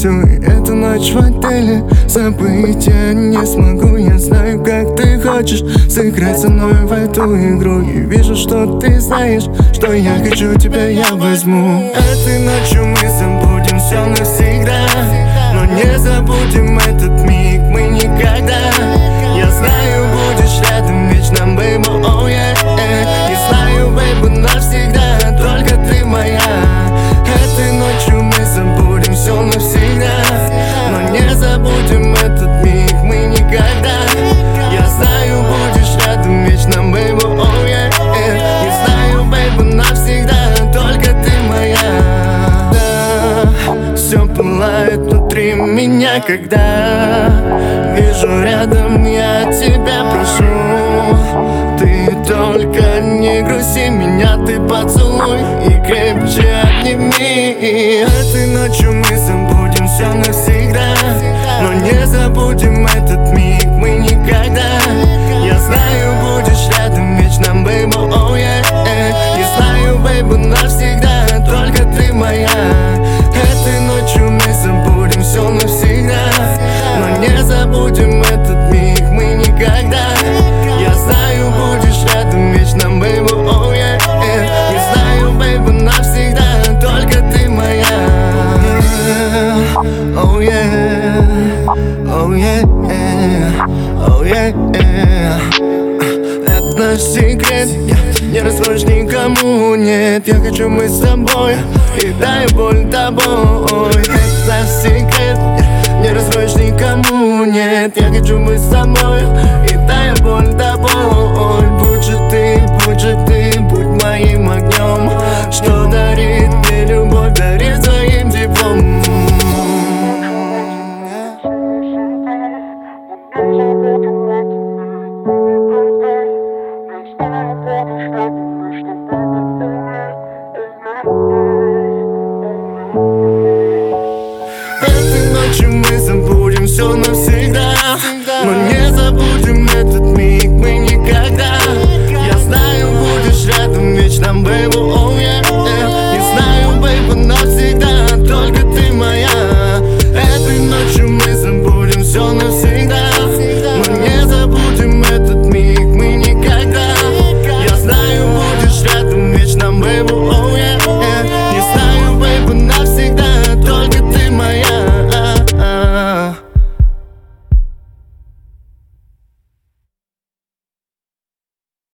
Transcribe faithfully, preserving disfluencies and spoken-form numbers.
всю эту ночь в отеле забыть я не смогу. Я знаю, как ты хочешь сыграть со мной в эту игру, и вижу, что ты знаешь, что я хочу тебя, я возьму. Этой ночью мы забудем все навсегда, но не забудем этот миг мы никогда. Я знаю, будешь рядом вечно, бэйба, oh yeah, yeah. И знаю, бэйба, навсегда только ты моя. Этой ночью мы забудем все навсегда, но не забудем этот миг мы никогда. Я знаю, будешь рядом вечно, бэйба, oh yeah, yeah. И знаю, бэйба, навсегда только ты моя. Да, все пылает внутри меня, когда вижу рядом я тебя прошу. Ты только не грусти меня, ты поцелуй и крепче обними. Этой ночью мы забудем все навсегда, но не забудем этот миг мы никогда. Я знаю, будешь рядом вечно, бэйба, oh yeah, yeah. И знаю, бэйба, навсегда только ты моя. Этой ночью мы забудем все навсегда, но не забудем этот миг мы никогда. Я знаю, будешь рядом вечно, бэйба, oh yeah, yeah. И знаю, бэйба, навсегда только ты моя. Oh yeah, oh yeah, oh yeah, yeah. Это наш секрет, не раскроешь никому, нет. Я хочу быть с тобой и даю боль тобой. Это наш секрет, не раскроешь никому, нет. Я хочу быть с тобой и даю боль тобой. Будь же ты, будь же ты, будь моим огнем, что дарит мне любовь, дарит своим теплом. Этой ночью мы забудем все на